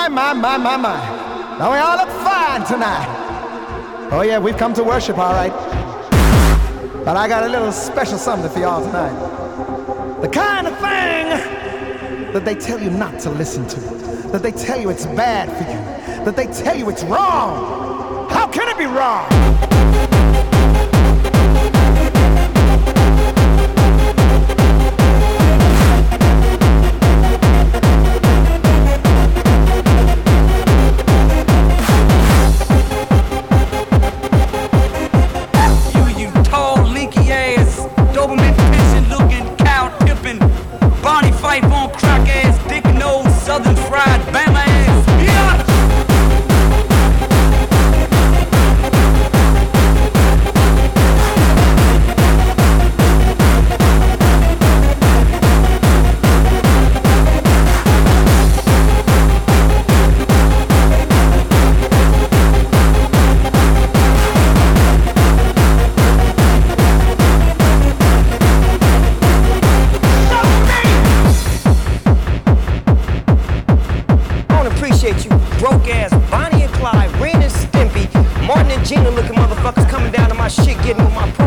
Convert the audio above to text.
My. Now we all look fine tonight. Oh yeah, we've come to worship, all right. But I got a little special something for y'all tonight. The kind of thing that they tell you not to listen to. That they tell you it's bad for you. That they tell you it's wrong. How can it be wrong? Gina looking motherfuckers coming down to my shit, getting with my